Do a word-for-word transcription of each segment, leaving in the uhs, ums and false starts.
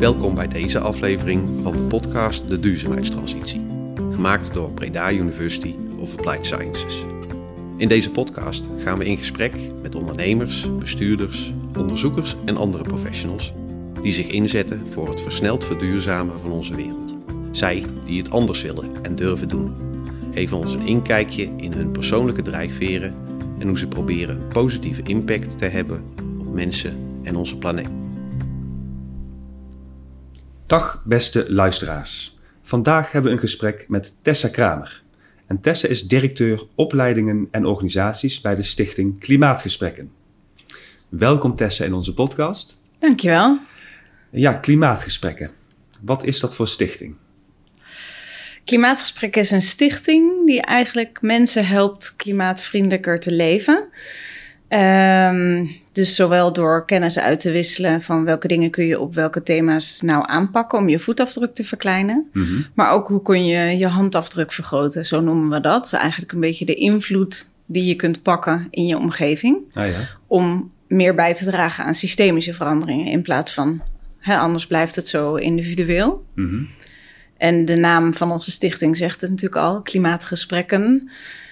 Welkom bij deze aflevering van de podcast De Duurzaamheidstransitie, gemaakt door Breda University of Applied Sciences. In deze podcast gaan we in gesprek met ondernemers, bestuurders, onderzoekers en andere professionals die zich inzetten voor het versneld verduurzamen van onze wereld. Zij die het anders willen en durven doen, geven ons een inkijkje in hun persoonlijke drijfveren en hoe ze proberen een positieve impact te hebben op mensen en onze planeet. Dag beste luisteraars. Vandaag hebben we een gesprek met Tessa Kramer. En Tessa is directeur opleidingen en organisaties bij de stichting Klimaatgesprekken. Welkom Tessa in onze podcast. Dankjewel. Ja, Klimaatgesprekken. Wat is dat voor stichting? Klimaatgesprekken is een stichting die eigenlijk mensen helpt klimaatvriendelijker te leven. Um, dus zowel door kennis uit te wisselen van welke dingen kun je op welke thema's nou aanpakken om je voetafdruk te verkleinen. Mm-hmm. Maar ook hoe kun je je handafdruk vergroten, zo noemen we dat. Eigenlijk een beetje de invloed die je kunt pakken in je omgeving. Ah, ja. Om meer bij te dragen aan systemische veranderingen in plaats van, hè, anders blijft het zo individueel. Mm-hmm. En de naam van onze stichting zegt het natuurlijk al, Klimaatgesprekken.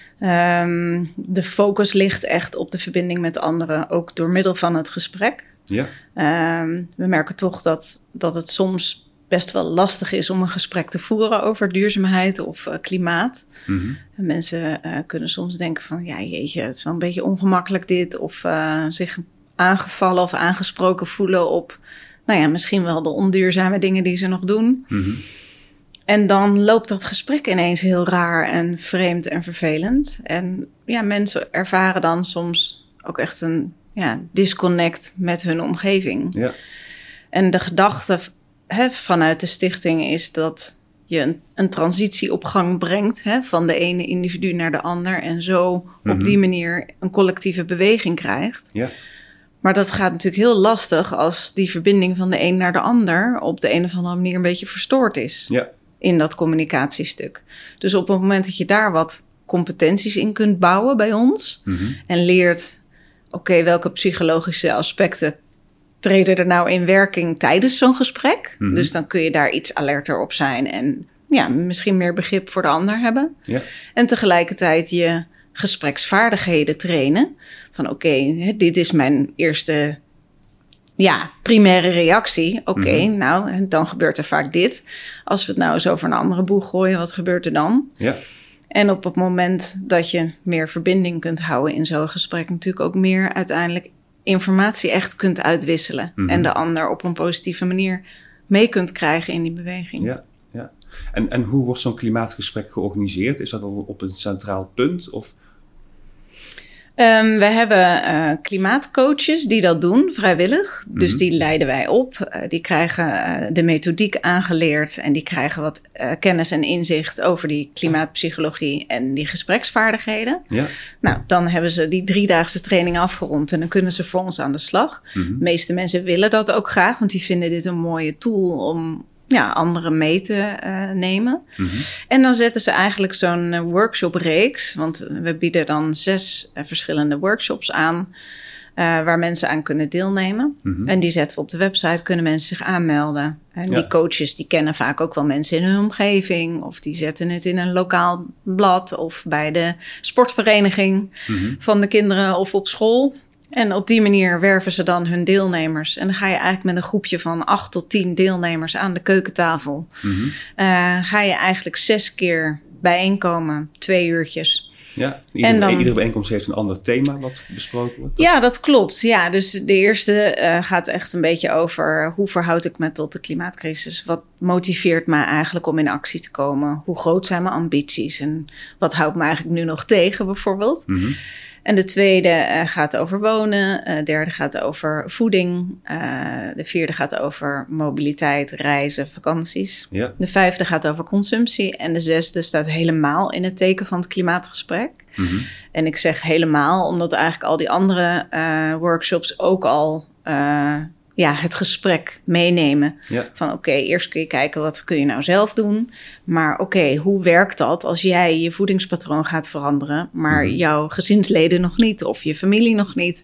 Um, de focus ligt echt op de verbinding met anderen, ook door middel van het gesprek. Ja. Um, we merken toch dat, dat het soms best wel lastig is om een gesprek te voeren over duurzaamheid of uh, klimaat. Mm-hmm. En mensen uh, kunnen soms denken van, ja jeetje, het is wel een beetje ongemakkelijk dit. Of uh, zich aangevallen of aangesproken voelen op, nou ja, misschien wel de onduurzame dingen die ze nog doen. Mm-hmm. En dan loopt dat gesprek ineens heel raar en vreemd en vervelend. En ja, mensen ervaren dan soms ook echt een ja, disconnect met hun omgeving. Ja. En de gedachte hè, vanuit de stichting is dat je een, een transitie op gang brengt, hè, van de ene individu naar de ander. En zo mm-hmm. op die manier een collectieve beweging krijgt. Ja. Maar dat gaat natuurlijk heel lastig als die verbinding van de een naar de ander op de een of andere manier een beetje verstoord is. Ja. In dat communicatiestuk. Dus op het moment dat je daar wat competenties in kunt bouwen bij ons. Mm-hmm. En leert, oké, okay, welke psychologische aspecten treden er nou in werking tijdens zo'n gesprek. Mm-hmm. Dus dan kun je daar iets alerter op zijn. En ja, misschien meer begrip voor de ander hebben. Ja. En tegelijkertijd je gespreksvaardigheden trainen. Van oké, okay, dit is mijn eerste ja, primaire reactie. Oké, okay, mm-hmm. nou, en dan gebeurt er vaak dit. Als we het nou eens over een andere boeg gooien, wat gebeurt er dan? Ja. En op het moment dat je meer verbinding kunt houden in zo'n gesprek, natuurlijk ook meer uiteindelijk informatie echt kunt uitwisselen. Mm-hmm. En de ander op een positieve manier mee kunt krijgen in die beweging. Ja, ja. En, en hoe wordt zo'n klimaatgesprek georganiseerd? Is dat al op een centraal punt of? Um, we hebben uh, klimaatcoaches die dat doen, vrijwillig. Mm-hmm. Dus die leiden wij op. Uh, die krijgen uh, de methodiek aangeleerd en die krijgen wat uh, kennis en inzicht over die klimaatpsychologie en die gespreksvaardigheden. Ja. Nou, dan hebben ze die driedaagse training afgerond en dan kunnen ze voor ons aan de slag. Mm-hmm. De meeste mensen willen dat ook graag, want die vinden dit een mooie tool om ja, anderen mee te uh, nemen. Mm-hmm. En dan zetten ze eigenlijk zo'n uh, workshopreeks. Want we bieden dan zes uh, verschillende workshops aan Uh, waar mensen aan kunnen deelnemen. Mm-hmm. En die zetten we op de website, kunnen mensen zich aanmelden. En ja. die coaches die kennen vaak ook wel mensen in hun omgeving. Of die zetten het in een lokaal blad. Of bij de sportvereniging mm-hmm. van de kinderen of op school. En op die manier werven ze dan hun deelnemers. En dan ga je eigenlijk met een groepje van acht tot tien deelnemers aan de keukentafel. Mm-hmm. Uh, ga je eigenlijk zes keer bijeenkomen, twee uurtjes. Ja, iedere, en dan, iedere bijeenkomst heeft een ander thema wat besproken wordt. Ja, dat klopt. Ja, dus de eerste uh, gaat echt een beetje over hoe verhoud ik me tot de klimaatcrisis? Wat motiveert mij eigenlijk om in actie te komen? Hoe groot zijn mijn ambities? En wat houdt me eigenlijk nu nog tegen bijvoorbeeld? Mm-hmm. En de tweede uh, gaat over wonen. De uh, derde gaat over voeding. Uh, de vierde gaat over mobiliteit, reizen, vakanties. Ja. De vijfde gaat over consumptie. En de zesde staat helemaal in het teken van het klimaatgesprek. Mm-hmm. En ik zeg helemaal, omdat eigenlijk al die andere uh, workshops ook al Uh, ja, het gesprek meenemen. Ja. Van oké, okay, eerst kun je kijken wat kun je nou zelf doen. Maar oké, okay, hoe werkt dat als jij je voedingspatroon gaat veranderen, maar mm-hmm. jouw gezinsleden nog niet of je familie nog niet?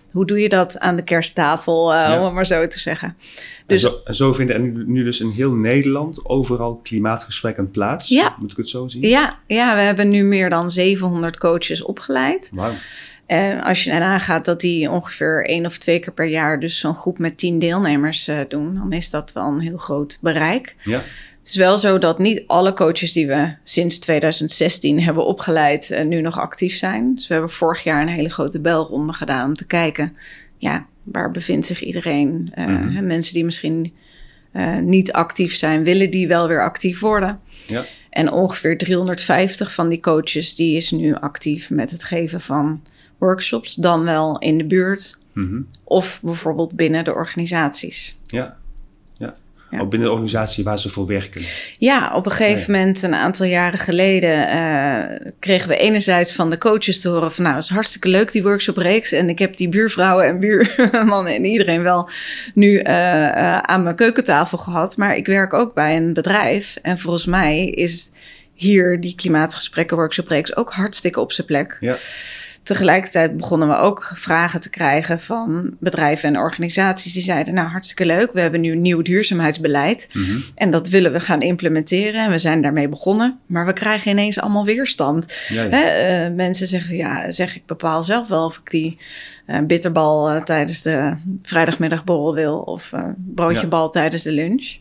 hoe doe je dat aan de kersttafel, uh, ja. om het maar zo te zeggen. Dus, en, zo, en zo vinden er nu, nu dus in heel Nederland overal klimaatgesprekken plaats. Ja. Moet ik het zo zien? Ja, ja, we hebben nu meer dan zevenhonderd coaches opgeleid. Wauw. En als je erna gaat dat die ongeveer één of twee keer per jaar dus zo'n groep met tien deelnemers uh, doen, dan is dat wel een heel groot bereik. Ja. Het is wel zo dat niet alle coaches die we sinds twintig zestien hebben opgeleid uh, nu nog actief zijn. Dus we hebben vorig jaar een hele grote belronde gedaan om te kijken, ja, waar bevindt zich iedereen? Uh, mm-hmm. hè, mensen die misschien uh, niet actief zijn, willen die wel weer actief worden? Ja. En ongeveer driehonderdvijftig van die coaches die is nu actief met het geven van workshops, dan wel in de buurt mm-hmm. of bijvoorbeeld binnen de organisaties. Ja, ja. ja. Ook binnen de organisatie waar ze voor werken. Ja, op een gegeven nee. moment, een aantal jaren geleden, uh, kregen we enerzijds van de coaches te horen van, nou, het is hartstikke leuk die workshopreeks en ik heb die buurvrouwen en buurmannen en iedereen wel nu uh, uh, aan mijn keukentafel gehad, maar ik werk ook bij een bedrijf en volgens mij is hier die klimaatgesprekken workshopreeks ook hartstikke op zijn plek. Ja. Tegelijkertijd begonnen we ook vragen te krijgen van bedrijven en organisaties die zeiden, nou, hartstikke leuk, we hebben nu een nieuw duurzaamheidsbeleid mm-hmm. en dat willen we gaan implementeren en we zijn daarmee begonnen, maar we krijgen ineens allemaal weerstand. Ja, ja. Hè? Uh, mensen zeggen, ja, zeg ik bepaal zelf wel of ik die uh, bitterbal uh, tijdens de vrijdagmiddagborrel wil of uh, broodjebal ja. tijdens de lunch.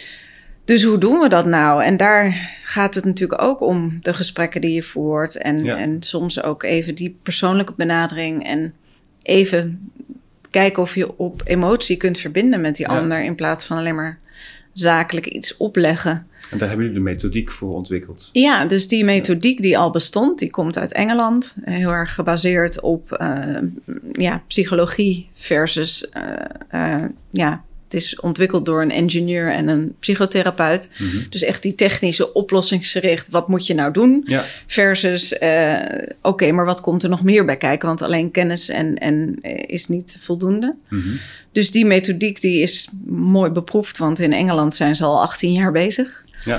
Dus hoe doen we dat nou? En daar gaat het natuurlijk ook om de gesprekken die je voert. En, ja. en soms ook even die persoonlijke benadering. En even kijken of je op emotie kunt verbinden met die ja. ander. In plaats van alleen maar zakelijk iets opleggen. En daar hebben jullie de methodiek voor ontwikkeld. Ja, dus die methodiek die al bestond, die komt uit Engeland. Heel erg gebaseerd op uh, ja, psychologie versus uh, uh, ja, het is ontwikkeld door een ingenieur en een psychotherapeut. Mm-hmm. Dus echt die technische oplossingsgericht. Wat moet je nou doen? Ja. Versus, uh, oké, okay, maar wat komt er nog meer bij kijken? Want alleen kennis en, en is niet voldoende. Mm-hmm. Dus die methodiek die is mooi beproefd. Want in Engeland zijn ze al achttien jaar bezig. Ja.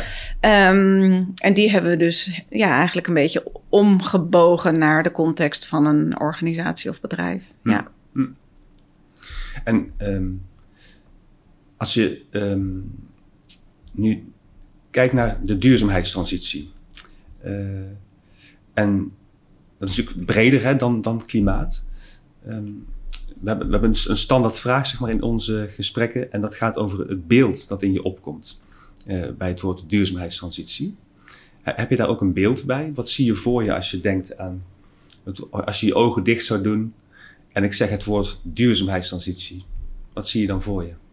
Um, en die hebben we dus ja, eigenlijk een beetje omgebogen naar de context van een organisatie of bedrijf. Mm. Ja. Mm. En Um... als je um, nu kijkt naar de duurzaamheidstransitie. Uh, en dat is natuurlijk breder hè, dan, dan klimaat. Um, we, hebben, we hebben een standaard vraag zeg maar, in onze gesprekken. En dat gaat over het beeld dat in je opkomt. Uh, bij het woord duurzaamheidstransitie. Uh, heb je daar ook een beeld bij? Wat zie je voor je als je denkt aan, als je je ogen dicht zou doen en ik zeg het woord duurzaamheidstransitie. Wat zie je dan voor je?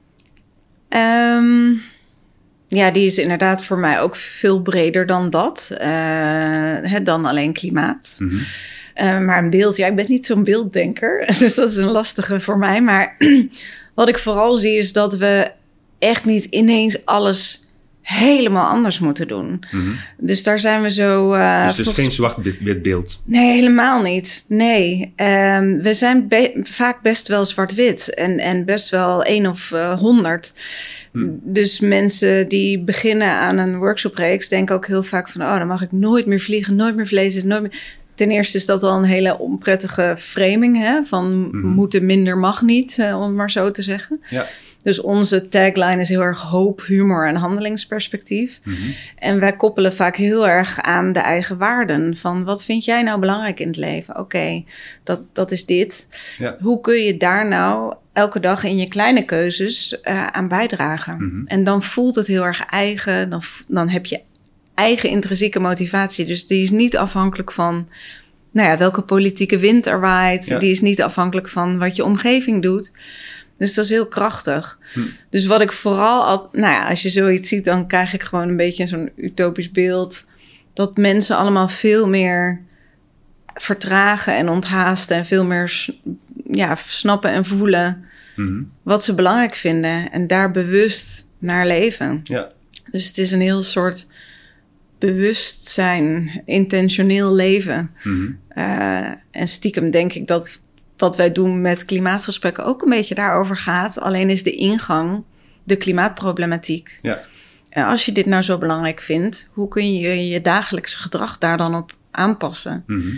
Um, ja, die is inderdaad voor mij ook veel breder dan dat. Uh, hè, dan alleen klimaat. Mm-hmm. Uh, maar een beeld, ja, ik ben niet zo'n beelddenker. Dus dat is een lastige voor mij. Maar wat ik vooral zie is dat we echt niet ineens alles helemaal anders moeten doen. Mm-hmm. Dus daar zijn we zo... Uh, dus het is volgens... geen zwart-wit beeld? Nee, helemaal niet. Nee. Um, we zijn be- vaak best wel zwart-wit. En, en best wel één of honderd. Uh, mm. Dus mensen die beginnen aan een workshopreeks denken ook heel vaak van, oh, dan mag ik nooit meer vliegen, nooit meer vlees, nooit meer... Ten eerste is dat al een hele onprettige framing, hè? Van mm-hmm. moeten minder mag niet, uh, om het maar zo te zeggen. Ja. Dus onze tagline is heel erg hoop, humor en handelingsperspectief. Mm-hmm. En wij koppelen vaak heel erg aan de eigen waarden. Van wat vind jij nou belangrijk in het leven? Oké, okay, dat, dat is dit. Ja. Hoe kun je daar nou elke dag in je kleine keuzes uh, aan bijdragen? Mm-hmm. En dan voelt het heel erg eigen. Dan, dan heb je eigen intrinsieke motivatie. Dus die is niet afhankelijk van, nou ja, welke politieke wind er waait. Ja. Die is niet afhankelijk van wat je omgeving doet. Dus dat is heel krachtig. Hm. Dus wat ik vooral al, nou ja, als je zoiets ziet, dan krijg ik gewoon een beetje zo'n utopisch beeld. Dat mensen allemaal veel meer vertragen en onthaasten. En veel meer ja, snappen en voelen hm. wat ze belangrijk vinden. En daar bewust naar leven. Ja. Dus het is een heel soort bewustzijn, intentioneel leven. Mm-hmm. Uh, en stiekem denk ik dat wat wij doen met klimaatgesprekken ook een beetje daarover gaat. Alleen is de ingang de klimaatproblematiek. Ja. En als je dit nou zo belangrijk vindt, hoe kun je je dagelijkse gedrag daar dan op aanpassen? Mm-hmm.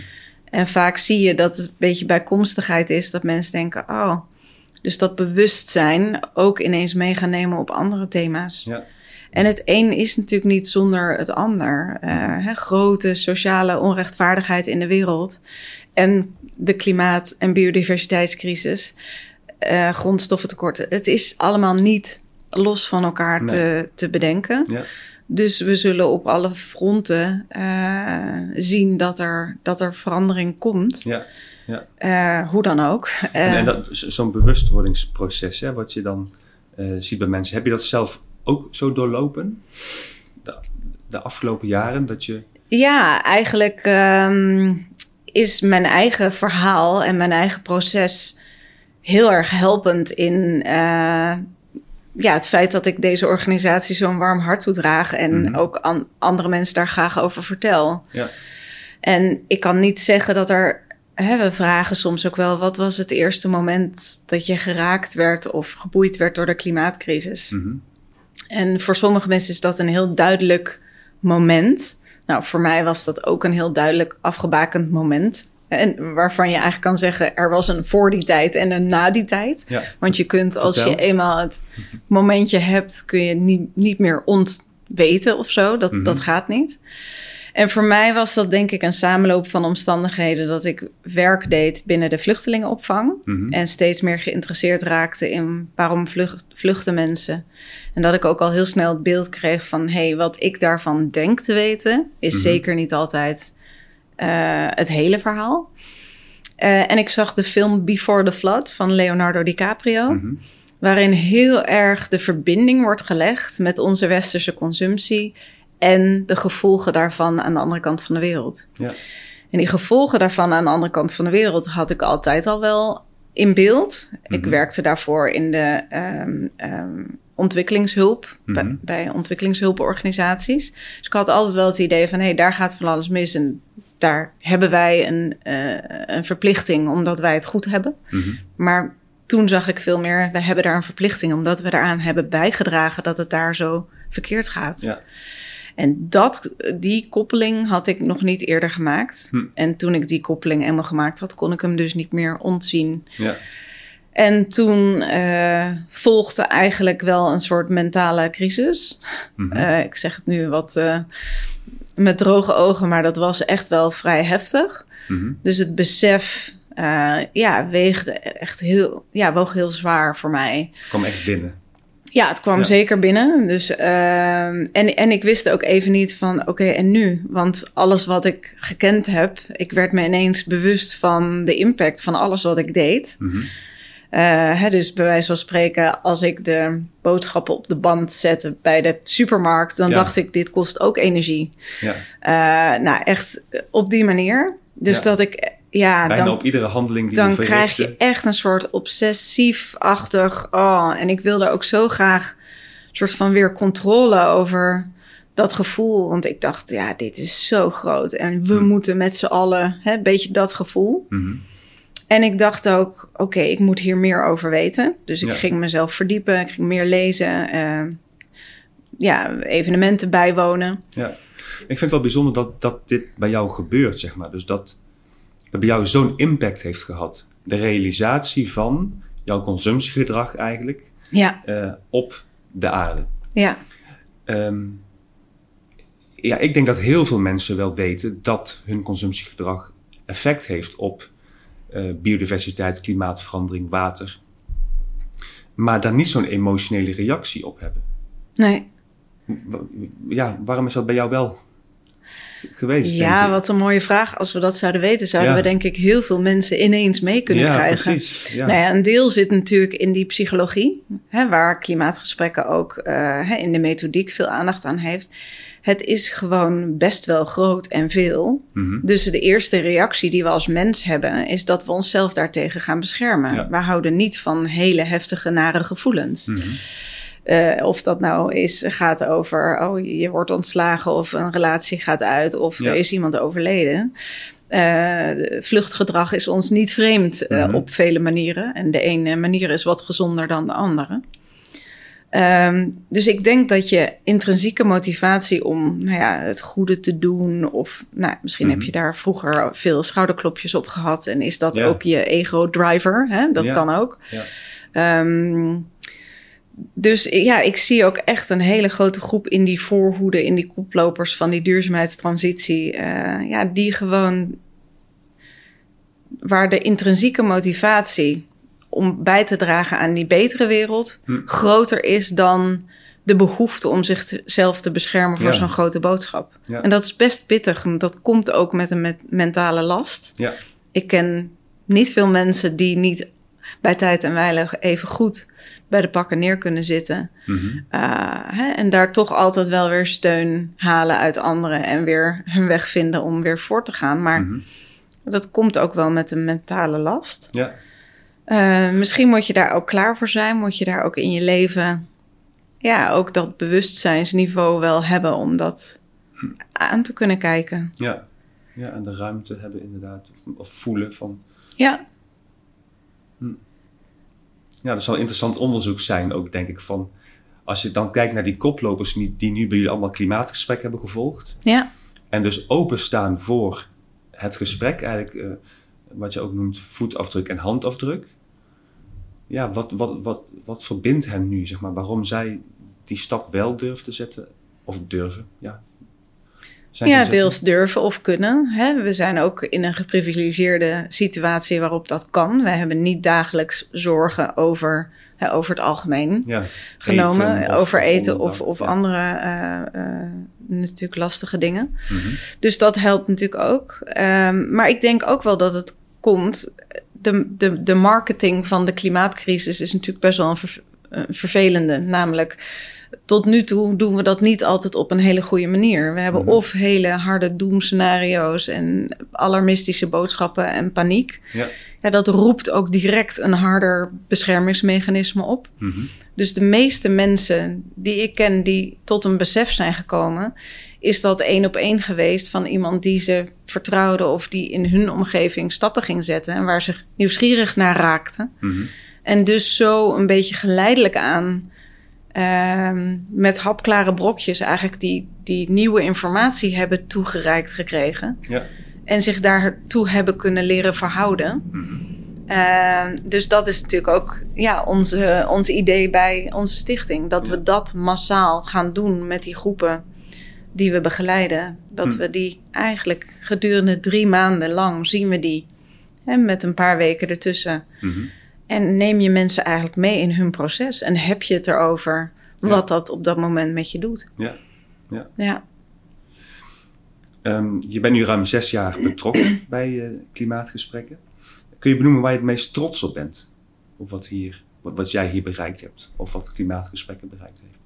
En vaak zie je dat het een beetje bijkomstigheid is, dat mensen denken, oh, dus dat bewustzijn ook ineens mee gaan nemen op andere thema's. Ja. En het een is natuurlijk niet zonder het ander. Uh, hè, grote sociale onrechtvaardigheid in de wereld en de klimaat- en biodiversiteitscrisis, uh, grondstoffentekorten. Het is allemaal niet los van elkaar nee. te, te bedenken. Ja. Dus we zullen op alle fronten uh, zien dat er, dat er verandering komt. Ja. Ja. Uh, hoe dan ook. Uh, en, en dat, zo'n bewustwordingsproces, hè, wat je dan uh, ziet bij mensen. Heb je dat zelf ook zo doorlopen? De, de afgelopen jaren dat je... Ja, eigenlijk um, is mijn eigen verhaal en mijn eigen proces heel erg helpend in... Uh, Ja, het feit dat ik deze organisatie zo'n warm hart toedraag en mm-hmm. ook aan andere mensen daar graag over vertel. Ja. En ik kan niet zeggen dat er, hè, we vragen soms ook wel, wat was het eerste moment dat je geraakt werd of geboeid werd door de klimaatcrisis? Mm-hmm. En voor sommige mensen is dat een heel duidelijk moment. Nou, voor mij was dat ook een heel duidelijk afgebakend moment. En waarvan je eigenlijk kan zeggen, er was een voor die tijd en een na die tijd. Ja. Want je kunt, als Vertel. je eenmaal het momentje hebt, kun je niet, niet meer ontweten of zo. Dat, mm-hmm. dat gaat niet. En voor mij was dat denk ik een samenloop van omstandigheden dat ik werk deed binnen de vluchtelingenopvang. Mm-hmm. En steeds meer geïnteresseerd raakte in waarom vlucht, vluchten mensen. En dat ik ook al heel snel het beeld kreeg van, hé, hey, wat ik daarvan denk te weten, is mm-hmm. zeker niet altijd... Uh, het hele verhaal. Uh, en ik zag de film Before the Flood van Leonardo DiCaprio. Mm-hmm. Waarin heel erg de verbinding wordt gelegd met onze westerse consumptie en de gevolgen daarvan aan de andere kant van de wereld. Ja. En die gevolgen daarvan aan de andere kant van de wereld had ik altijd al wel in beeld. Mm-hmm. Ik werkte daarvoor in de um, um, ontwikkelingshulp, mm-hmm. bij, bij ontwikkelingshulporganisaties. Dus ik had altijd wel het idee van, hé, hey, daar gaat van alles mis en daar hebben wij een, uh, een verplichting omdat wij het goed hebben. Mm-hmm. Maar toen zag ik veel meer, we hebben daar een verplichting omdat we daaraan hebben bijgedragen dat het daar zo verkeerd gaat. Ja. En dat, die koppeling had ik nog niet eerder gemaakt. Hm. En toen ik die koppeling eenmaal gemaakt had, kon ik hem dus niet meer ontzien. Ja. En toen uh, volgde eigenlijk wel een soort mentale crisis. Mm-hmm. Uh, ik zeg het nu wat uh, met droge ogen, maar dat was echt wel vrij heftig. Mm-hmm. Dus het besef uh, ja, weegde echt heel, ja, woog heel zwaar voor mij. Het kwam echt binnen. Ja, het kwam ja. zeker binnen. Dus, uh, en, en ik wist ook even niet van, oké, okay, en nu? Want alles wat ik gekend heb, ik werd me ineens bewust van de impact van alles wat ik deed. Mm-hmm. Uh, hè, dus bij wijze van spreken, als ik de boodschappen op de band zette bij de supermarkt, dan ja. dacht ik, dit kost ook energie. Ja. Uh, nou, echt op die manier. Dus ja. dat ik... Ja, bijna dan, op iedere handeling die dan je verrichtte. krijg je echt een soort obsessief-achtig... Oh, en ik wilde ook zo graag een soort van weer controle over dat gevoel. Want ik dacht, ja, dit is zo groot. En we mm. moeten met z'n allen, hè, een beetje dat gevoel. Mm-hmm. En ik dacht ook, oké, okay, ik moet hier meer over weten. Dus ik ja. ging mezelf verdiepen, ik ging meer lezen. Uh, ja, evenementen bijwonen. Ja, ik vind het wel bijzonder dat, dat dit bij jou gebeurt, zeg maar. Dus dat... dat bij jou zo'n impact heeft gehad. De realisatie van jouw consumptiegedrag eigenlijk ja. uh, op de aarde. Ja. Um, ja, ik denk dat heel veel mensen wel weten dat hun consumptiegedrag effect heeft op uh, biodiversiteit, klimaatverandering, water. Maar daar niet zo'n emotionele reactie op hebben. Nee. Ja, waarom is dat bij jou wel geweest? Ja, wat een mooie vraag. Als we dat zouden weten, zouden ja. we denk ik heel veel mensen ineens mee kunnen ja, krijgen. Precies, ja, nou ja, een deel zit natuurlijk in die psychologie, hè, waar klimaatgesprekken ook uh, hè, in de methodiek veel aandacht aan heeft. Het is gewoon best wel groot en veel. Mm-hmm. Dus de eerste reactie die we als mens hebben, is dat we onszelf daartegen gaan beschermen. Ja. We houden niet van hele heftige, nare gevoelens. Mm-hmm. Uh, of dat nou is, gaat over, oh, je wordt ontslagen of een relatie gaat uit of ja. er is iemand overleden. Uh, vluchtgedrag is ons niet vreemd uh, mm-hmm. op vele manieren. En de ene manier is wat gezonder dan de andere. Um, dus ik denk dat je intrinsieke motivatie om nou ja, het goede te doen... of nou, misschien mm-hmm. heb je daar vroeger veel schouderklopjes op gehad... en is dat ja. ook je ego-driver, hè? Dat ja. kan ook. Ja. Um, dus ja, ik zie ook echt een hele grote groep in die voorhoede... in die koplopers van die duurzaamheidstransitie... Uh, ja, die gewoon... waar de intrinsieke motivatie... om bij te dragen aan die betere wereld... Hm. groter is dan de behoefte om zichzelf te beschermen... voor ja. zo'n grote boodschap. Ja. En dat is best pittig. En dat komt ook met een met mentale last. Ja. Ik ken niet veel mensen die niet bij tijd en wijle... even goed bij de pakken neer kunnen zitten. Mm-hmm. Uh, hè, en daar toch altijd wel weer steun halen uit anderen... en weer hun weg vinden om weer voor te gaan. Maar mm-hmm. dat komt ook wel met een mentale last... Ja. Uh, misschien moet je daar ook klaar voor zijn. Moet je daar ook in je leven... ja, ook dat bewustzijnsniveau wel hebben... om dat hm. aan te kunnen kijken. Ja. ja, en de ruimte hebben inderdaad. Of, of voelen van... Ja. Hm. Ja, dat zal interessant onderzoek zijn ook, denk ik. Van als je dan kijkt naar die koplopers... die, die nu bij jullie allemaal klimaatgesprek hebben gevolgd. Ja. En dus openstaan voor het gesprek. Eigenlijk uh, wat je ook noemt voetafdruk en handafdruk. Ja, wat, wat, wat, wat verbindt hen nu, zeg maar? Waarom zij die stap wel durven te zetten? Of durven, ja. Zijn ja, deels durven of kunnen. Hè? We zijn ook in een geprivilegeerde situatie waarop dat kan. Wij hebben niet dagelijks zorgen over, hè, over het algemeen ja, genomen. Eten of, over eten of, of, of ja. andere uh, uh, natuurlijk lastige dingen. Mm-hmm. Dus dat helpt natuurlijk ook. Um, maar ik denk ook wel dat het komt... De, de, de marketing van de klimaatcrisis is natuurlijk best wel een, ver, een vervelende. Namelijk, tot nu toe doen we dat niet altijd op een hele goede manier. We hebben mm-hmm. of hele harde doemscenario's en alarmistische boodschappen en paniek. Ja. Ja, dat roept ook direct een harder beschermingsmechanisme op. Mm-hmm. Dus de meeste mensen die ik ken die tot een besef zijn gekomen... is dat één op één geweest van iemand die ze vertrouwde... of die in hun omgeving stappen ging zetten... en waar ze nieuwsgierig naar raakten. Mm-hmm. En dus zo een beetje geleidelijk aan... Uh, met hapklare brokjes eigenlijk die, die nieuwe informatie hebben toegereikt gekregen. Ja. En zich daartoe hebben kunnen leren verhouden. Mm-hmm. Uh, dus dat is natuurlijk ook ja, onze, onze idee bij onze stichting. Dat ja. we dat massaal gaan doen met die groepen die we begeleiden. Dat hm. we die eigenlijk gedurende drie maanden lang zien we die. Hè, met een paar weken ertussen. Mm-hmm. En neem je mensen eigenlijk mee in hun proces. En heb je het erover ja. wat dat op dat moment met je doet. Ja, ja. ja. Um, je bent nu ruim zes jaar betrokken bij uh, klimaatgesprekken. Kun je benoemen waar je het meest trots op bent? Op wat, hier, wat, wat jij hier bereikt hebt? Of wat klimaatgesprekken bereikt heeft?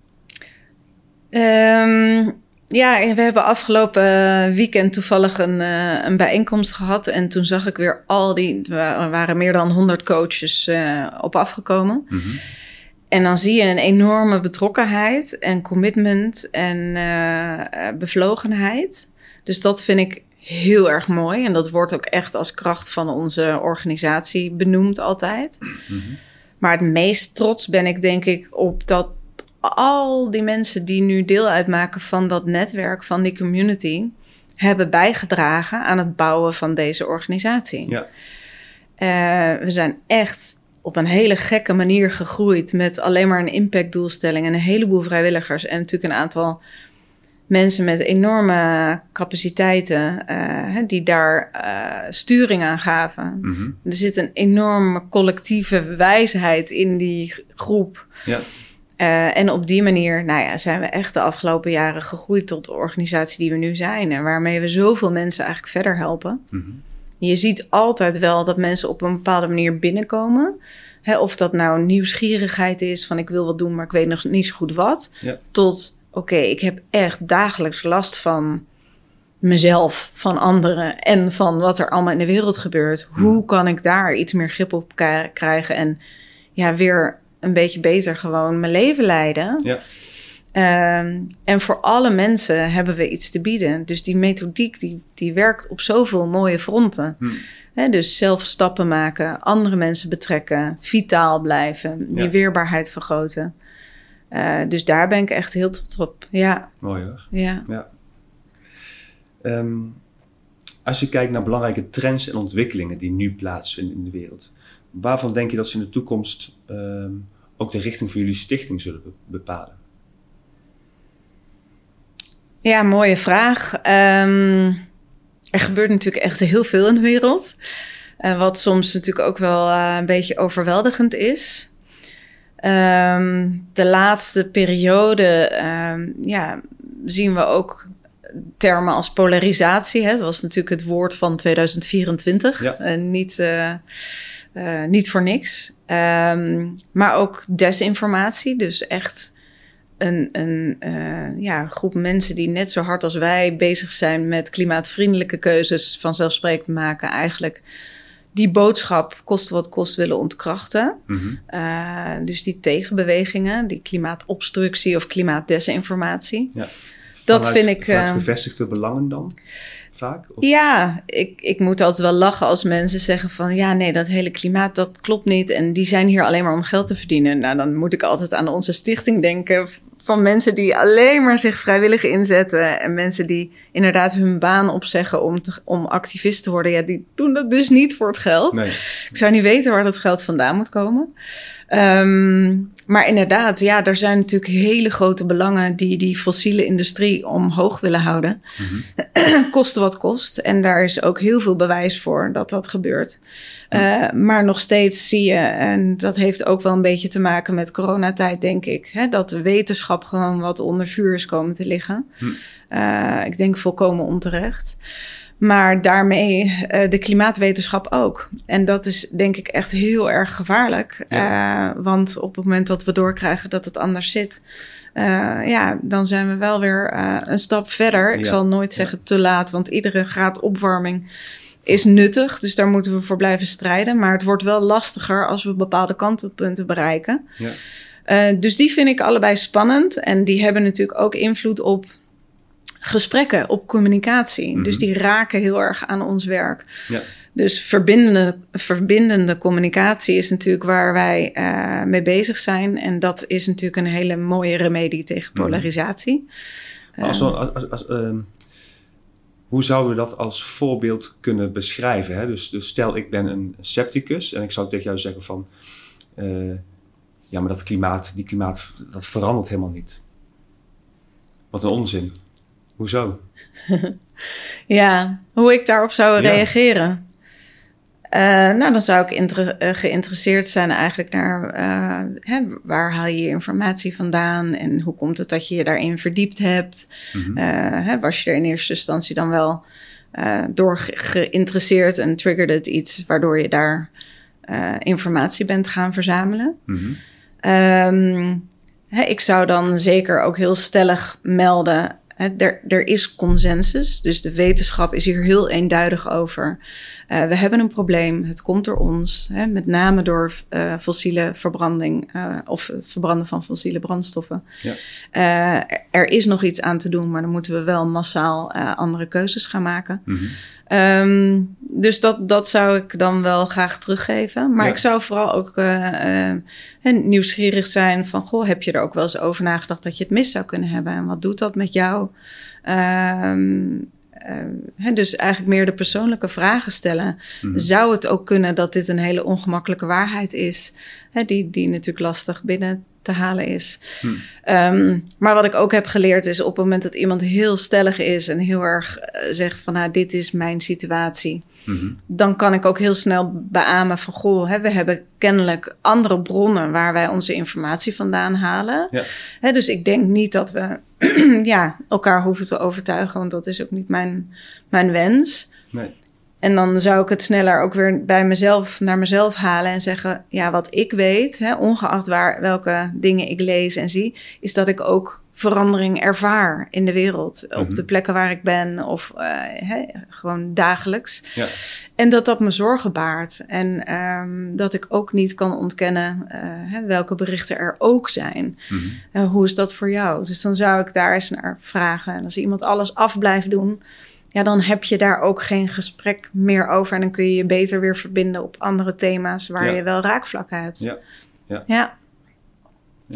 Um, ja, we hebben afgelopen weekend toevallig een, uh, een bijeenkomst gehad. En toen zag ik weer al die... Er waren meer dan honderd coaches uh, op afgekomen. Mm-hmm. En dan zie je een enorme betrokkenheid en commitment en uh, bevlogenheid. Dus dat vind ik heel erg mooi. En dat wordt ook echt als kracht van onze organisatie benoemd altijd. Mm-hmm. Maar het meest trots ben ik denk ik op dat al die mensen die nu deel uitmaken van dat netwerk, van die community, hebben bijgedragen aan het bouwen van deze organisatie. Ja. Uh, we zijn echt op een hele gekke manier gegroeid met alleen maar een impactdoelstelling en een heleboel vrijwilligers en natuurlijk een aantal mensen met enorme capaciteiten uh, die daar uh, sturing aan gaven. Mm-hmm. Er zit een enorme collectieve wijsheid in die groep. Ja. Uh, en op die manier nou ja, zijn we echt de afgelopen jaren gegroeid tot de organisatie die we nu zijn. En waarmee we zoveel mensen eigenlijk verder helpen. Mm-hmm. Je ziet altijd wel dat mensen op een bepaalde manier binnenkomen. Hè, of dat nou nieuwsgierigheid is van ik wil wat doen, maar ik weet nog niet zo goed wat. Ja. Tot oké, okay, ik heb echt dagelijks last van mezelf, van anderen en van wat er allemaal in de wereld gebeurt. Mm. Hoe kan ik daar iets meer grip op k- krijgen en ja, weer een beetje beter gewoon mijn leven leiden. Ja. Um, en voor alle mensen hebben we iets te bieden. Dus die methodiek die, die werkt op zoveel mooie fronten. Hmm. He, dus zelf stappen maken, andere mensen betrekken, vitaal blijven, die ja. weerbaarheid vergroten. Uh, dus daar ben ik echt heel trots op. Ja. Mooi hoor. Ja. ja. Um, als je kijkt naar belangrijke trends en ontwikkelingen die nu plaatsvinden in de wereld, waarvan denk je dat ze in de toekomst um, ook de richting voor jullie stichting zullen be- bepalen? Ja, mooie vraag. Um, er gebeurt natuurlijk echt heel veel in de wereld. Uh, wat soms natuurlijk ook wel uh, een beetje overweldigend is. Um, de laatste periode um, ja, zien we ook termen als polarisatie. Hè? Dat was natuurlijk het woord van tweeduizend vierentwintig. Ja. En niet, uh, uh, niet voor niks. Um, maar ook desinformatie. Dus echt een, een uh, ja, groep mensen die net zo hard als wij bezig zijn met klimaatvriendelijke keuzes vanzelfsprekend maken. Eigenlijk die boodschap koste wat kost willen ontkrachten. Mm-hmm. Uh, dus die tegenbewegingen, die klimaatobstructie of klimaatdesinformatie. Ja. Dat vanuit, vind ik. Vanuit uh, gevestigde belangen dan vaak? Of? Ja, ik, ik moet altijd wel lachen als mensen zeggen van ja, nee, dat hele klimaat, dat klopt niet. En die zijn hier alleen maar om geld te verdienen. Nou, dan moet ik altijd aan onze stichting denken van mensen die alleen maar zich vrijwillig inzetten. En mensen die inderdaad hun baan opzeggen om, te, om activist te worden. Ja, die doen dat dus niet voor het geld. Nee. Ik zou niet weten waar dat geld vandaan moet komen. Um, maar inderdaad, ja, er zijn natuurlijk hele grote belangen die die fossiele industrie omhoog willen houden. Mm-hmm. Koste wat kost. En daar is ook heel veel bewijs voor dat dat gebeurt. Uh, maar nog steeds zie je, en dat heeft ook wel een beetje te maken met coronatijd, denk ik, hè, dat de wetenschap gewoon wat onder vuur is komen te liggen. Mm. Uh, ik denk volkomen onterecht. Maar daarmee uh, de klimaatwetenschap ook. En dat is denk ik echt heel erg gevaarlijk. Ja. Uh, want op het moment dat we doorkrijgen dat het anders zit, Uh, ja, dan zijn we wel weer uh, een stap verder. Ik ja. zal nooit zeggen ja. te laat, want iedere graad opwarming is nuttig. Dus daar moeten we voor blijven strijden. Maar het wordt wel lastiger als we bepaalde kantelpunten bereiken. Ja. Uh, dus die vind ik allebei spannend. En die hebben natuurlijk ook invloed op gesprekken, op communicatie. Mm-hmm. Dus die raken heel erg aan ons werk. Ja. Dus verbindende, verbindende communicatie is natuurlijk waar wij uh, mee bezig zijn. En dat is natuurlijk een hele mooie remedie tegen polarisatie. Mm-hmm. Als, als, als, als, uh, hoe zouden we dat als voorbeeld kunnen beschrijven? Hè? Dus, dus stel, ik ben een scepticus en ik zou tegen jou zeggen van Uh, ja, maar dat klimaat, die klimaat, dat verandert helemaal niet. Wat een onzin. Hoezo? Ja, hoe ik daarop zou ja. reageren. Uh, nou, dan zou ik inter- uh, geïnteresseerd zijn eigenlijk naar Uh, hè, waar haal je je informatie vandaan en hoe komt het dat je je daarin verdiept hebt? Mm-hmm. Uh, hè, was je er in eerste instantie dan wel uh, door ge- geïnteresseerd en triggerde het iets waardoor je daar uh, informatie bent gaan verzamelen? Mm-hmm. Um, hè, ik zou dan zeker ook heel stellig melden, Er, er is consensus, dus de wetenschap is hier heel eenduidig over. Uh, we hebben een probleem, het komt door ons, hè, met name door uh, fossiele verbranding uh, of het verbranden van fossiele brandstoffen. Ja. Uh, er, er is nog iets aan te doen, maar dan moeten we wel massaal uh, andere keuzes gaan maken. Mm-hmm. Um, dus dat, dat zou ik dan wel graag teruggeven. Maar ja. ik zou vooral ook uh, uh, nieuwsgierig zijn van, goh, heb je er ook wel eens over nagedacht dat je het mis zou kunnen hebben? En wat doet dat met jou? Um, uh, hè, dus eigenlijk meer de persoonlijke vragen stellen. Mm-hmm. Zou het ook kunnen dat dit een hele ongemakkelijke waarheid is? Hè, die, die natuurlijk lastig binnen te halen is. Hmm. Um, maar wat ik ook heb geleerd is op het moment dat iemand heel stellig is en heel erg uh, zegt van nou, dit is mijn situatie. Mm-hmm. Dan kan ik ook heel snel beamen van goh, hè, we hebben kennelijk andere bronnen waar wij onze informatie vandaan halen. Ja. Hè, dus ik denk niet dat we ja, elkaar hoeven te overtuigen, want dat is ook niet mijn, mijn wens. Nee. En dan zou ik het sneller ook weer bij mezelf, naar mezelf halen en zeggen, ja, wat ik weet, hè, ongeacht waar, welke dingen ik lees en zie, is dat ik ook verandering ervaar in de wereld. Mm-hmm. Op de plekken waar ik ben of uh, hè, gewoon dagelijks. Ja. En dat dat me zorgen baart. En um, dat ik ook niet kan ontkennen uh, hè, welke berichten er ook zijn. Mm-hmm. Uh, hoe is dat voor jou? Dus dan zou ik daar eens naar vragen. En als iemand alles af blijft doen, ja, dan heb je daar ook geen gesprek meer over. En dan kun je je beter weer verbinden op andere thema's waar ja. je wel raakvlakken hebt. Ja. Ja. ja. ja.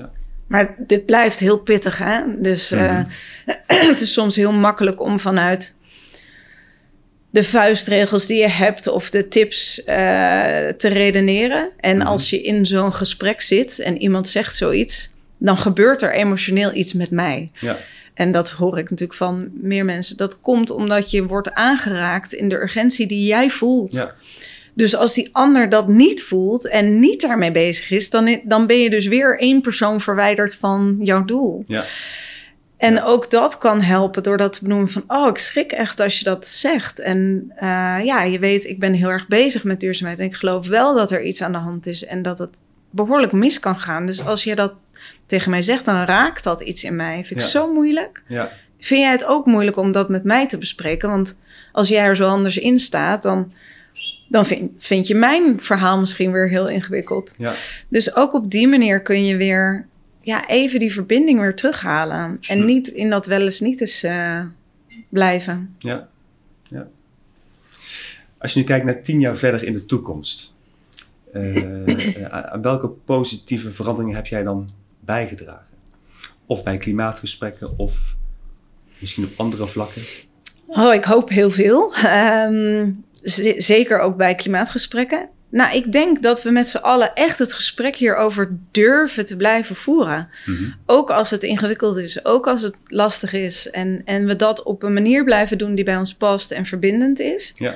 Maar dit blijft heel pittig, hè? Dus mm-hmm. uh, het is soms heel makkelijk om vanuit de vuistregels die je hebt of de tips uh, te redeneren. En mm-hmm. als je in zo'n gesprek zit en iemand zegt zoiets, dan gebeurt er emotioneel iets met mij. Ja. En dat hoor ik natuurlijk van meer mensen. Dat komt omdat je wordt aangeraakt in de urgentie die jij voelt. Ja. Dus als die ander dat niet voelt en niet daarmee bezig is, dan, dan ben je dus weer één persoon verwijderd van jouw doel. Ja. En ja. ook dat kan helpen door dat te benoemen van, oh, ik schrik echt als je dat zegt. En uh, ja, je weet, ik ben heel erg bezig met duurzaamheid. En ik geloof wel dat er iets aan de hand is en dat het behoorlijk mis kan gaan. Dus als je dat tegen mij zegt, dan raakt dat iets in mij. Vind ik ja. zo moeilijk. Ja. Vind jij het ook moeilijk om dat met mij te bespreken? Want als jij er zo anders in staat, dan, dan vind, vind je mijn verhaal misschien weer heel ingewikkeld. Ja. Dus ook op die manier kun je weer ja, even die verbinding weer terughalen. En niet in dat wel eens niet eens uh, blijven. Ja. ja. Als je nu kijkt naar tien jaar verder in de toekomst, Uh, uh, aan welke positieve veranderingen heb jij dan bijgedragen? Of bij klimaatgesprekken of misschien op andere vlakken? Oh, ik hoop heel veel. Um, z- zeker ook bij klimaatgesprekken. Nou, ik denk dat we met z'n allen echt het gesprek hierover durven te blijven voeren. Mm-hmm. Ook als het ingewikkeld is, ook als het lastig is. En, en we dat op een manier blijven doen die bij ons past en verbindend is. Ja.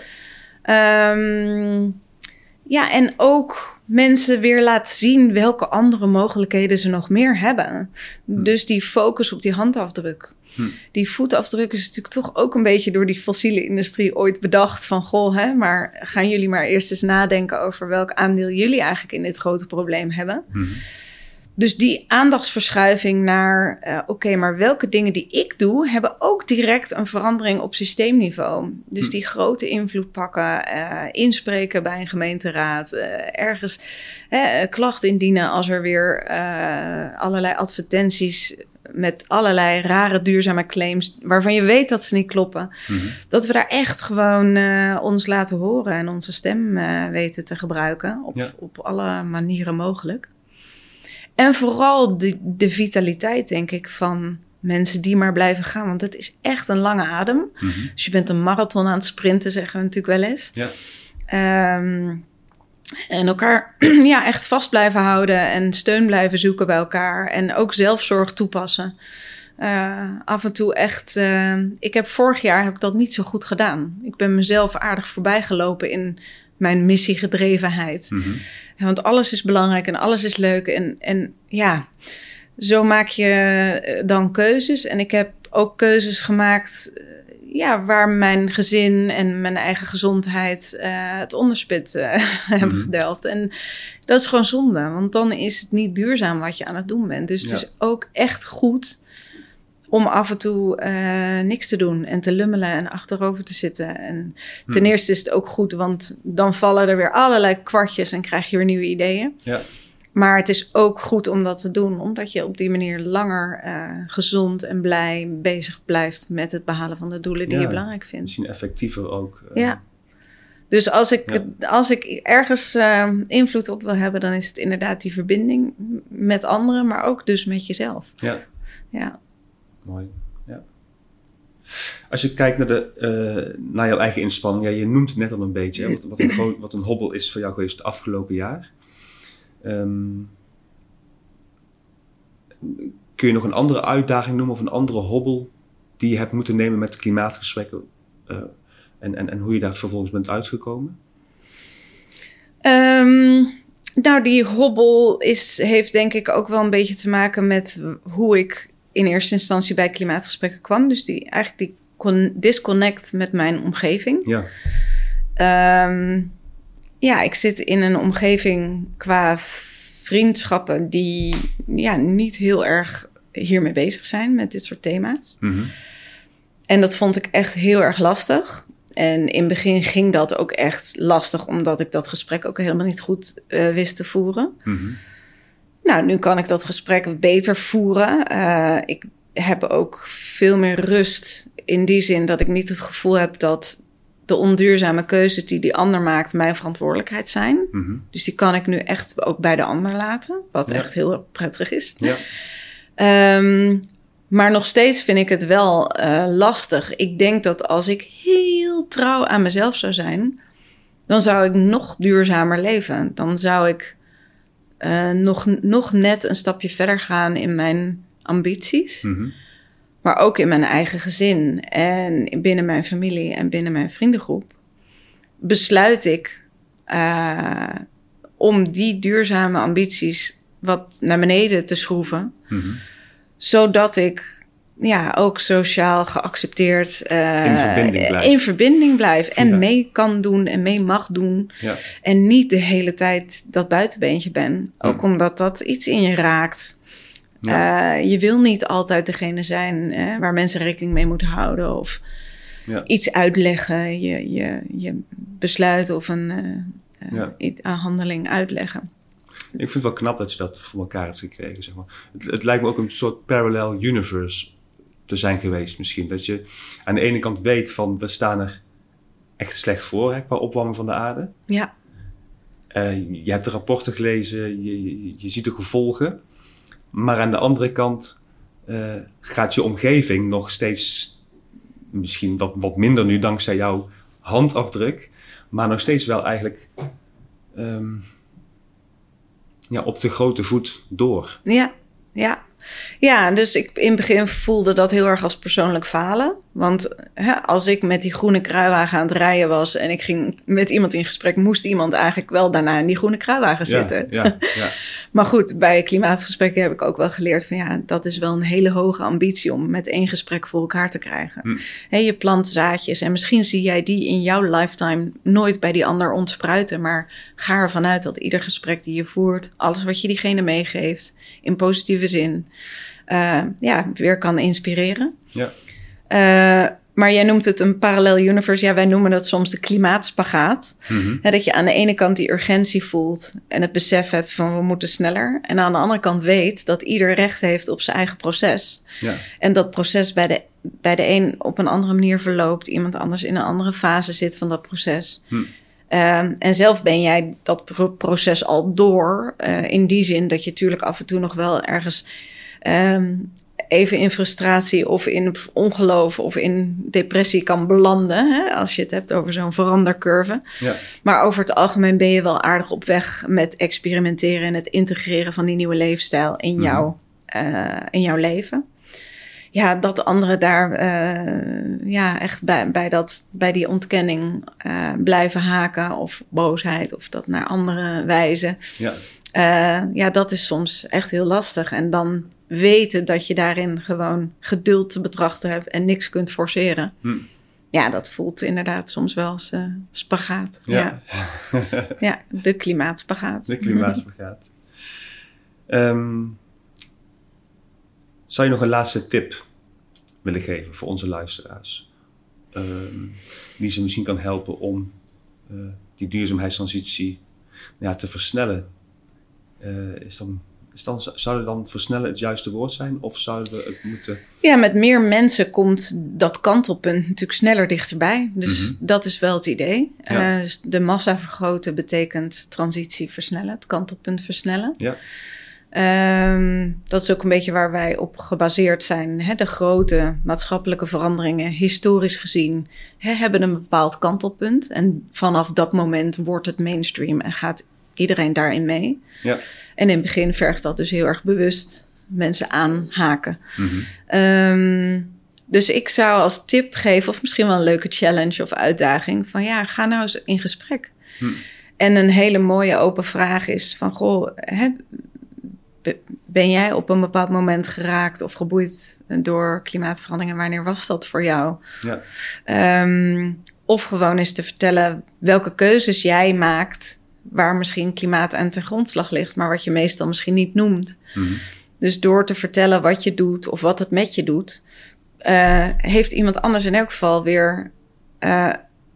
Um, Ja, en ook mensen weer laten zien welke andere mogelijkheden ze nog meer hebben. Hmm. Dus die focus op die handafdruk. Hmm. Die voetafdruk is natuurlijk toch ook een beetje door die fossiele industrie ooit bedacht. Van goh, hè, maar gaan jullie maar eerst eens nadenken over welk aandeel jullie eigenlijk in dit grote probleem hebben. Hmm. Dus die aandachtsverschuiving naar, uh, oké, okay, maar welke dingen die ik doe, hebben ook direct een verandering op systeemniveau. Dus hm. die grote invloed pakken, uh, inspreken bij een gemeenteraad, uh, ergens uh, klacht indienen als er weer uh, allerlei advertenties met allerlei rare duurzame claims, waarvan je weet dat ze niet kloppen. Mm-hmm. Dat we daar echt gewoon uh, ons laten horen en onze stem uh, weten te gebruiken op, ja. op alle manieren mogelijk. En vooral de, de vitaliteit, denk ik, van mensen die maar blijven gaan. Want het is echt een lange adem. Mm-hmm. Dus je bent een marathon aan het sprinten, zeggen we natuurlijk wel eens. Ja. Um, en elkaar ja, echt vast blijven houden en steun blijven zoeken bij elkaar. En ook zelfzorg toepassen. Uh, af en toe echt... Uh, ik heb vorig jaar heb ik dat niet zo goed gedaan. Ik ben mezelf aardig voorbijgelopen in mijn missiegedrevenheid. Mm-hmm. Want alles is belangrijk en alles is leuk. En, en ja, zo maak je dan keuzes. En ik heb ook keuzes gemaakt ja, waar mijn gezin en mijn eigen gezondheid uh, het onderspit uh, mm-hmm. hebben gedelft. En dat is gewoon zonde, want dan is het niet duurzaam wat je aan het doen bent. Dus ja. het is ook echt goed om af en toe uh, niks te doen en te lummelen en achterover te zitten. En ten hmm. eerste is het ook goed, want dan vallen er weer allerlei kwartjes en krijg je weer nieuwe ideeën. Ja. Maar het is ook goed om dat te doen, omdat je op die manier langer uh, gezond en blij bezig blijft met het behalen van de doelen die ja, je belangrijk vindt. Misschien effectiever ook. Uh, ja. Dus als ik, ja. als ik ergens uh, invloed op wil hebben, dan is het inderdaad die verbinding met anderen, maar ook dus met jezelf. Ja. Ja. Mooi, ja. Als je kijkt naar, de, uh, naar jouw eigen inspanning, ja, je noemt het net al een beetje, hè, wat, wat, een groot, wat een hobbel is voor jou geweest het afgelopen jaar. Um, kun je nog een andere uitdaging noemen of een andere hobbel die je hebt moeten nemen met klimaatgesprekken uh, en, en, en hoe je daar vervolgens bent uitgekomen? Um, nou, die hobbel is, heeft denk ik ook wel een beetje te maken met hoe ik in eerste instantie bij klimaatgesprekken kwam. Dus die, eigenlijk die con- disconnect met mijn omgeving. Ja. Um, ja, ik zit in een omgeving qua vriendschappen die ja, niet heel erg hiermee bezig zijn met dit soort thema's. Mm-hmm. En dat vond ik echt heel erg lastig. En in het begin ging dat ook echt lastig, omdat ik dat gesprek ook helemaal niet goed uh, wist te voeren. Mm-hmm. Nou, nu kan ik dat gesprek beter voeren. Uh, ik heb ook veel meer rust in die zin dat ik niet het gevoel heb dat de onduurzame keuzes die die ander maakt mijn verantwoordelijkheid zijn. Mm-hmm. Dus die kan ik nu echt ook bij de ander laten, wat Ja. echt heel prettig is. Ja. Um, maar nog steeds vind ik het wel uh, lastig. Ik denk dat als ik heel trouw aan mezelf zou zijn, dan zou ik nog duurzamer leven. Dan zou ik uh, nog, nog net een stapje verder gaan in mijn ambities. Mm-hmm. Maar ook in mijn eigen gezin en binnen mijn familie en binnen mijn vriendengroep. Besluit ik uh, om die duurzame ambities wat naar beneden te schroeven. Mm-hmm. Zodat ik ja, ook sociaal geaccepteerd uh, in verbinding blijf, in verbinding blijf en ja. mee kan doen en mee mag doen. Ja. En niet de hele tijd dat buitenbeentje ben. Ook Mm. omdat dat iets in je raakt. Ja. Uh, je wil niet altijd degene zijn hè, waar mensen rekening mee moeten houden of Ja. iets uitleggen, je, je, je besluit of een, uh, Ja. uh, een handeling uitleggen. Ik vind het wel knap dat je dat voor elkaar hebt gekregen. Zeg maar. het, het lijkt me ook een soort parallel universe te zijn geweest misschien. Dat je aan de ene kant weet van we staan er echt slecht voor hè, qua opwarming van de aarde. Ja. Uh, je hebt de rapporten gelezen, je, je, je ziet de gevolgen. Maar aan de andere kant uh, gaat je omgeving nog steeds, misschien wat, wat minder nu dankzij jouw handafdruk, maar nog steeds wel eigenlijk um, ja, op de grote voet door. Ja, ja. Ja, dus ik in het begin voelde dat heel erg als persoonlijk falen. Want hè, als ik met die groene kruiwagen aan het rijden was en ik ging met iemand in gesprek, moest iemand eigenlijk wel daarna in die groene kruiwagen zitten. Ja, ja, ja. Maar goed, bij klimaatgesprekken heb ik ook wel geleerd van ja, dat is wel een hele hoge ambitie om met één gesprek voor elkaar te krijgen. Hm. He, je plant zaadjes en misschien zie jij die in jouw lifetime nooit bij die ander ontspruiten. Maar ga ervan uit dat ieder gesprek die je voert, alles wat je diegene meegeeft, in positieve zin, uh, ja, weer kan inspireren. Ja. Uh, maar jij noemt het een parallel universe. Ja, wij noemen dat soms de klimaatspagaat. Mm-hmm. He, dat je aan de ene kant die urgentie voelt en het besef hebt van we moeten sneller. En aan de andere kant weet dat ieder recht heeft op zijn eigen proces. Ja. En dat proces bij de, bij de een op een andere manier verloopt. Iemand anders in een andere fase zit van dat proces. Hm. Uh, en zelf ben jij dat pro- proces al door. Uh, in die zin dat je natuurlijk af en toe nog wel ergens Um, even in frustratie of in ongeloof of in depressie kan belanden. Hè, als je het hebt over zo'n verandercurve. Ja. Maar over het algemeen ben je wel aardig op weg met experimenteren en het integreren van die nieuwe leefstijl in, mm. jou, uh, in jouw leven. Ja, dat anderen daar uh, ja, echt bij, bij, dat, bij die ontkenning uh, blijven haken of boosheid of dat naar andere wijzen. Ja. Uh, ja, dat is soms echt heel lastig. En dan weten dat je daarin gewoon geduld te betrachten hebt en niks kunt forceren. Hm. Ja, dat voelt inderdaad soms wel als uh, spagaat. Ja. Ja. Ja, de klimaatspagaat. De klimaatspagaat. um, zou je nog een laatste tip willen geven voor onze luisteraars? Um, die ze misschien kan helpen om uh, die duurzaamheidstransitie ja, te versnellen? Uh, is dan, is dan, zou dan versnellen het juiste woord zijn? Of zouden we het moeten... Ja, met meer mensen komt dat kantelpunt natuurlijk sneller dichterbij. Dus mm-hmm. dat is wel het idee. Ja. Uh, dus de massa vergroten betekent transitie versnellen. Het kantelpunt versnellen. Ja. Um, dat is ook een beetje waar wij op gebaseerd zijn. Hè? De grote maatschappelijke veranderingen, historisch gezien, hè, hebben een bepaald kantelpunt. En vanaf dat moment wordt het mainstream en gaat iedereen daarin mee. Ja. En in het begin vergt dat dus heel erg bewust mensen aanhaken. Mm-hmm. Um, dus ik zou als tip geven, of misschien wel een leuke challenge of uitdaging, van ja, ga nou eens in gesprek. Mm. En een hele mooie open vraag is van, goh, hè, ben jij op een bepaald moment geraakt of geboeid door klimaatverandering? Wanneer was dat voor jou? Ja. Um, of gewoon eens te vertellen welke keuzes jij maakt, waar misschien klimaat aan ten grondslag ligt, maar wat je meestal misschien niet noemt. Mm-hmm. Dus door te vertellen wat je doet of wat het met je doet, uh, heeft iemand anders in elk geval weer uh,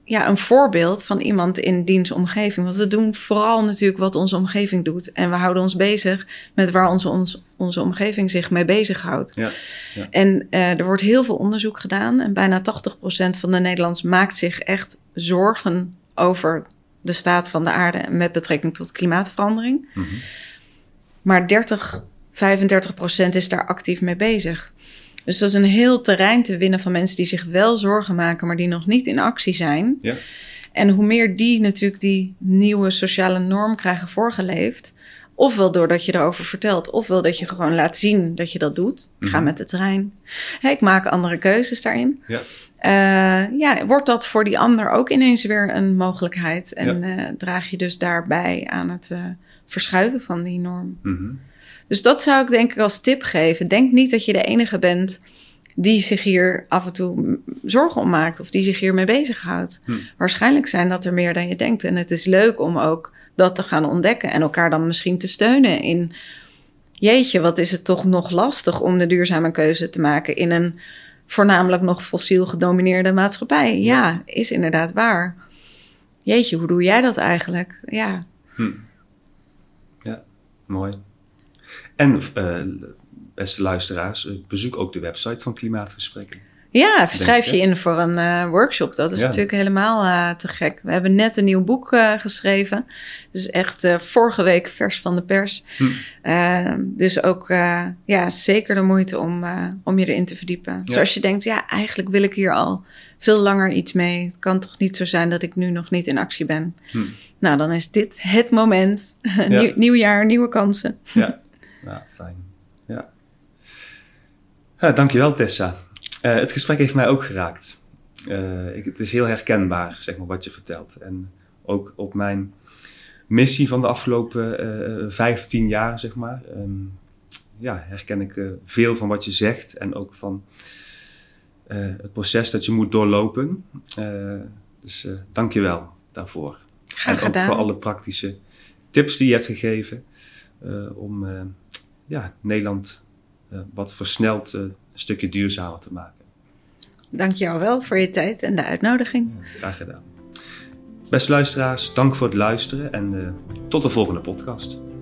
ja, een voorbeeld van iemand in diens omgeving. Want we doen vooral natuurlijk wat onze omgeving doet. En we houden ons bezig met waar onze, onze, onze omgeving zich mee bezighoudt. Ja, ja. En uh, er wordt heel veel onderzoek gedaan. En bijna tachtig procent van de Nederlanders maakt zich echt zorgen over de staat van de aarde met betrekking tot klimaatverandering. Mm-hmm. Maar dertig, vijfendertig procent is daar actief mee bezig. Dus dat is een heel terrein te winnen van mensen die zich wel zorgen maken, maar die nog niet in actie zijn. Ja. En hoe meer die natuurlijk die nieuwe sociale norm krijgen voorgeleefd, ofwel doordat je erover vertelt, ofwel dat je gewoon laat zien dat je dat doet. Mm-hmm. Ga met de trein. Hey, ik maak andere keuzes daarin. Ja. Uh, ja, wordt dat voor die ander ook ineens weer een mogelijkheid? En ja. uh, draag je dus daarbij aan het uh, verschuiven van die norm. Mm-hmm. Dus dat zou ik denk ik als tip geven. Denk niet dat je de enige bent die zich hier af en toe zorgen om maakt of die zich hiermee bezighoudt. Hm. Waarschijnlijk zijn dat er meer dan je denkt. En het is leuk om ook dat te gaan ontdekken en elkaar dan misschien te steunen in, jeetje, wat is het toch nog lastig om de duurzame keuze te maken in een voornamelijk nog fossiel gedomineerde maatschappij. Ja, ja is inderdaad waar. Jeetje, hoe doe jij dat eigenlijk? Ja, hm. Ja, mooi. En uh, beste luisteraars, bezoek ook de website van Klimaatgesprekken. Ja, schrijf je in voor een uh, workshop. Dat is ja. natuurlijk helemaal uh, te gek. We hebben net een nieuw boek uh, geschreven. Dus echt uh, vorige week vers van de pers. Hm. Uh, dus ook uh, ja, zeker de moeite om, uh, om je erin te verdiepen. Ja. Zoals je denkt, ja, eigenlijk wil ik hier al veel langer iets mee. Het kan toch niet zo zijn dat ik nu nog niet in actie ben. Hm. Nou, dan is dit het moment. Ja. Nieuw, nieuw jaar, nieuwe kansen. Ja. Nou, fijn. Ja. Ja, dankjewel Tessa. Uh, het gesprek heeft mij ook geraakt. Uh, ik, het is heel herkenbaar, zeg maar, wat je vertelt. En ook op mijn missie van de afgelopen uh, vijftien jaar, zeg maar. Um, ja, herken ik uh, veel van wat je zegt. En ook van uh, het proces dat je moet doorlopen. Uh, dus uh, dankjewel daarvoor. Graag en ook gedaan. voor alle praktische tips die je hebt gegeven. Uh, om uh, ja, Nederland uh, wat versneld uh, een stukje duurzamer te maken. Dank jou wel voor je tijd en de uitnodiging. Ja, graag gedaan. Beste luisteraars, dank voor het luisteren en uh, tot de volgende podcast.